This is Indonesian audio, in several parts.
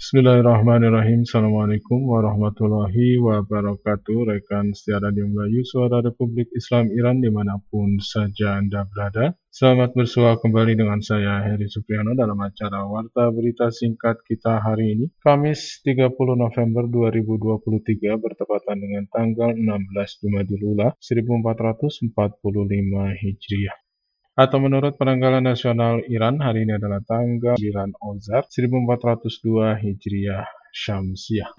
Bismillahirrahmanirrahim. Assalamualaikum warahmatullahi wabarakatuh. Rekan setia Radio Melayu, Suara Republik Islam Iran dimanapun saja Anda berada. Selamat bersua kembali dengan saya, Heri Supriyono, dalam acara Warta Berita Singkat kita hari ini, Kamis 30 November 2023, bertepatan dengan tanggal 16 Jumadil Ula 1445 Hijriah. Atau menurut penanggalan nasional Iran, hari ini adalah tanggal 9 Ozar 1402 Hijriah Syamsiah.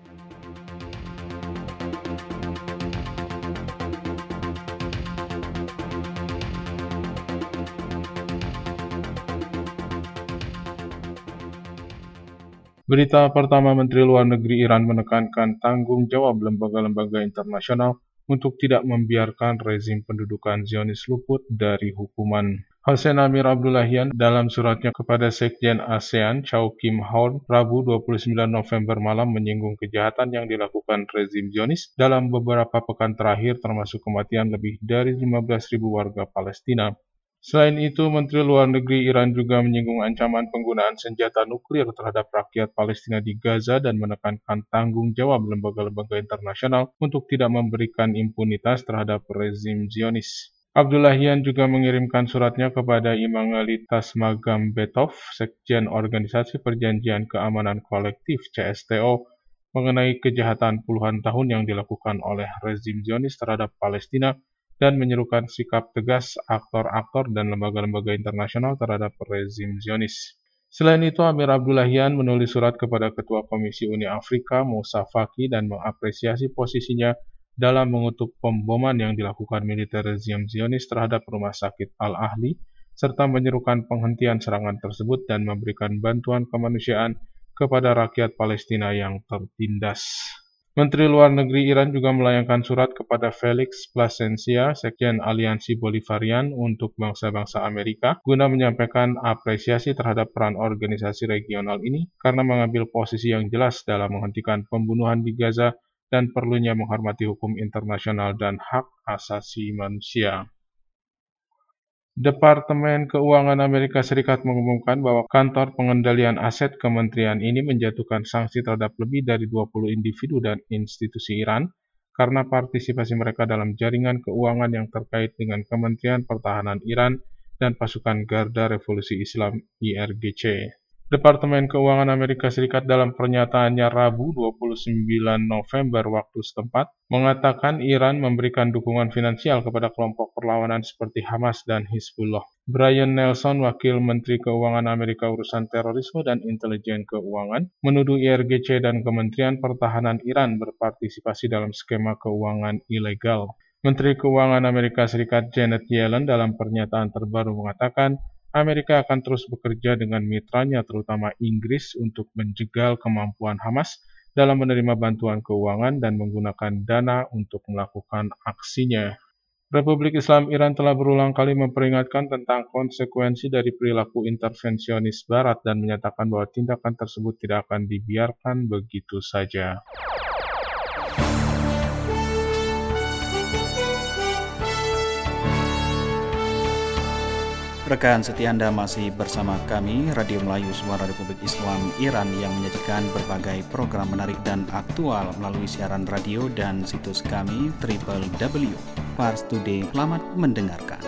Berita pertama, Menteri Luar Negeri Iran menekankan tanggung jawab lembaga-lembaga internasional untuk tidak membiarkan rezim pendudukan Zionis luput dari hukuman. Hossein Amir Abdullahian dalam suratnya kepada Sekjen ASEAN Chow Kim Horn Rabu 29 November malam menyinggung kejahatan yang dilakukan rezim Zionis dalam beberapa pekan terakhir, termasuk kematian lebih dari 15.000 warga Palestina. Selain itu, Menteri Luar Negeri Iran juga menyinggung ancaman penggunaan senjata nuklir terhadap rakyat Palestina di Gaza dan menekankan tanggung jawab lembaga-lembaga internasional untuk tidak memberikan impunitas terhadap rezim Zionis. Abdullahian juga mengirimkan suratnya kepada Immanuel Tasmagambetov, Sekjen Organisasi Perjanjian Keamanan Kolektif (CSTO), mengenai kejahatan puluhan tahun yang dilakukan oleh rezim Zionis terhadap Palestina dan menyerukan sikap tegas aktor-aktor dan lembaga-lembaga internasional terhadap rezim Zionis. Selain itu, Amir Abdullahian menulis surat kepada Ketua Komisi Uni Afrika Moussa Faki dan mengapresiasi posisinya dalam mengutuk pemboman yang dilakukan militer rezim Zionis terhadap Rumah Sakit Al-Ahli, serta menyerukan penghentian serangan tersebut dan memberikan bantuan kemanusiaan kepada rakyat Palestina yang tertindas. Menteri Luar Negeri Iran juga melayangkan surat kepada Felix Plasencia, Sekjen Aliansi Bolivarian untuk Bangsa-Bangsa Amerika, guna menyampaikan apresiasi terhadap peran organisasi regional ini karena mengambil posisi yang jelas dalam menghentikan pembunuhan di Gaza dan perlunya menghormati hukum internasional dan hak asasi manusia. Departemen Keuangan Amerika Serikat mengumumkan bahwa kantor pengendalian aset kementerian ini menjatuhkan sanksi terhadap lebih dari 20 individu dan institusi Iran karena partisipasi mereka dalam jaringan keuangan yang terkait dengan Kementerian Pertahanan Iran dan Pasukan Garda Revolusi Islam IRGC. Departemen Keuangan Amerika Serikat dalam pernyataannya Rabu 29 November waktu setempat mengatakan Iran memberikan dukungan finansial kepada kelompok perlawanan seperti Hamas dan Hizbullah. Brian Nelson, Wakil Menteri Keuangan Amerika Urusan Terorisme dan Intelijen Keuangan, menuduh IRGC dan Kementerian Pertahanan Iran berpartisipasi dalam skema keuangan ilegal. Menteri Keuangan Amerika Serikat Janet Yellen dalam pernyataan terbaru mengatakan Amerika akan terus bekerja dengan mitranya terutama Inggris untuk menjegal kemampuan Hamas dalam menerima bantuan keuangan dan menggunakan dana untuk melakukan aksinya. Republik Islam Iran telah berulang kali memperingatkan tentang konsekuensi dari perilaku intervensionis Barat dan menyatakan bahwa tindakan tersebut tidak akan dibiarkan begitu saja. Rekan setia Anda masih bersama kami, Radio Melayu Suara Republik Islam Iran yang menyajikan berbagai program menarik dan aktual melalui siaran radio dan situs kami www.parstoday. Selamat mendengarkan.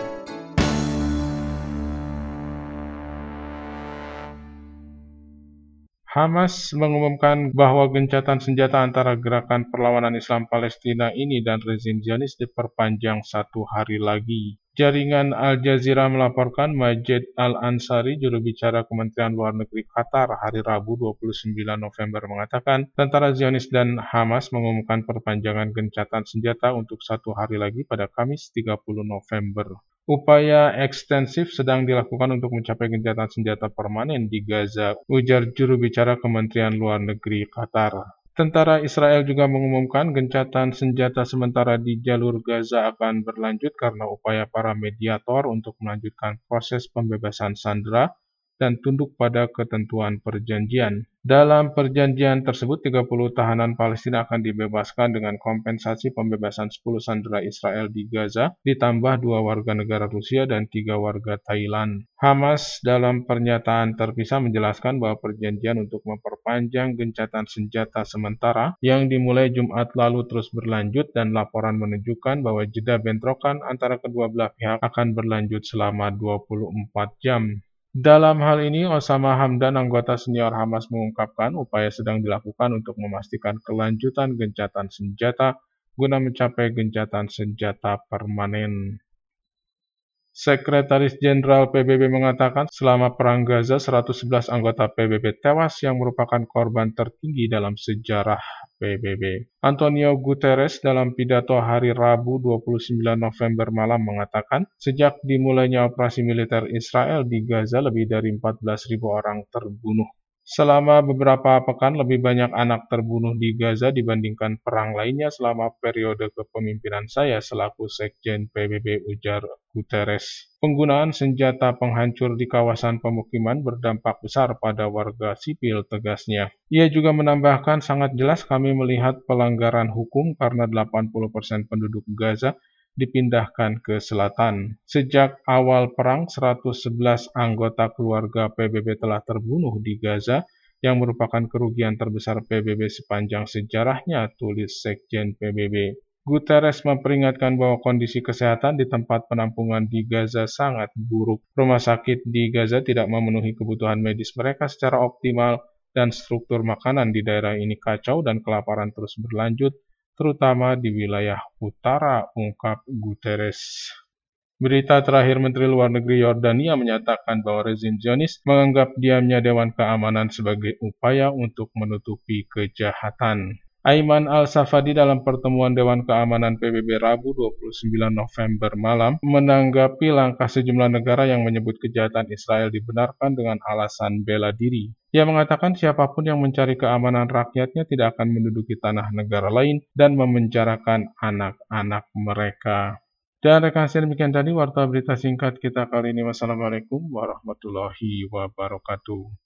Hamas mengumumkan bahwa gencatan senjata antara gerakan perlawanan Islam Palestina ini dan rezim Zionis diperpanjang 1 hari lagi. Jaringan Al Jazeera melaporkan Majed Al-Ansari, juru bicara Kementerian Luar Negeri Qatar, hari Rabu 29 November mengatakan tentara Zionis dan Hamas mengumumkan perpanjangan gencatan senjata untuk 1 hari lagi pada Kamis 30 November. Upaya ekstensif sedang dilakukan untuk mencapai gencatan senjata permanen di Gaza, ujar juru bicara Kementerian Luar Negeri Qatar. Tentara Israel juga mengumumkan gencatan senjata sementara di jalur Gaza akan berlanjut karena upaya para mediator untuk melanjutkan proses pembebasan sandera dan tunduk pada ketentuan perjanjian. Dalam perjanjian tersebut, 30 tahanan Palestina akan dibebaskan dengan kompensasi pembebasan 10 sandera Israel di Gaza, ditambah 2 warga negara Rusia dan 3 warga Thailand. Hamas dalam pernyataan terpisah menjelaskan bahwa perjanjian untuk memperpanjang gencatan senjata sementara yang dimulai Jumat lalu terus berlanjut, dan laporan menunjukkan bahwa jeda bentrokan antara kedua belah pihak akan berlanjut selama 24 jam. Dalam hal ini, Osama Hamdan, anggota senior Hamas, mengungkapkan upaya sedang dilakukan untuk memastikan kelanjutan gencatan senjata guna mencapai gencatan senjata permanen. Sekretaris Jenderal PBB mengatakan selama Perang Gaza, 111 anggota PBB tewas yang merupakan korban tertinggi dalam sejarah PBB. Antonio Guterres dalam pidato hari Rabu 29 November malam mengatakan, sejak dimulainya operasi militer Israel di Gaza, lebih dari 14.000 orang terbunuh. Selama beberapa pekan, lebih banyak anak terbunuh di Gaza dibandingkan perang lainnya selama periode kepemimpinan saya selaku Sekjen PBB, ujar Guterres. Penggunaan senjata penghancur di kawasan pemukiman berdampak besar pada warga sipil, tegasnya. Ia juga menambahkan, sangat jelas kami melihat pelanggaran hukum karena 80% penduduk Gaza dipindahkan ke selatan. Sejak awal perang, 111 anggota keluarga PBB telah terbunuh di Gaza, yang merupakan kerugian terbesar PBB sepanjang sejarahnya, tulis Sekjen PBB. Guterres memperingatkan bahwa kondisi kesehatan di tempat penampungan di Gaza sangat buruk. Rumah sakit di Gaza tidak memenuhi kebutuhan medis mereka secara optimal, dan struktur makanan di daerah ini kacau dan kelaparan terus berlanjut, terutama di wilayah utara, ungkap Guterres. Berita terakhir, Menteri Luar Negeri Yordania menyatakan bahwa rezim Zionis menganggap diamnya Dewan Keamanan sebagai upaya untuk menutupi kejahatan. Ayman Al-Safadi dalam pertemuan Dewan Keamanan PBB Rabu 29 November malam menanggapi langkah sejumlah negara yang menyebut kejahatan Israel dibenarkan dengan alasan bela diri. Ia mengatakan siapapun yang mencari keamanan rakyatnya tidak akan menduduki tanah negara lain dan memenjarakan anak-anak mereka. Dan rekan saya, demikian tadi warta berita singkat kita kali ini. Wassalamualaikum warahmatullahi wabarakatuh.